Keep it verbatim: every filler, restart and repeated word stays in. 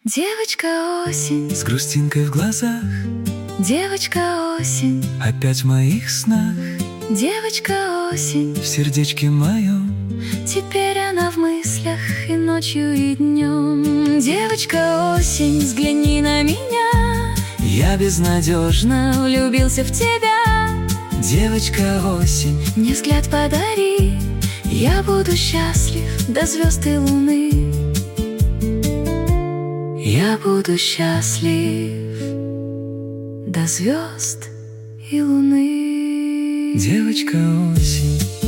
Девочка осень, с грустинкой в глазах, девочка осень, опять в моих снах, девочка осень, в сердечке моем. теперь она в мыслях и ночью, и днем. Девочка осень, взгляни на меня, Я безнадежно влюбился в тебя. Девочка осень, мне взгляд подари, я буду счастлив до звезд и луны. Я буду счастлив до звезд и луны. девочка осень.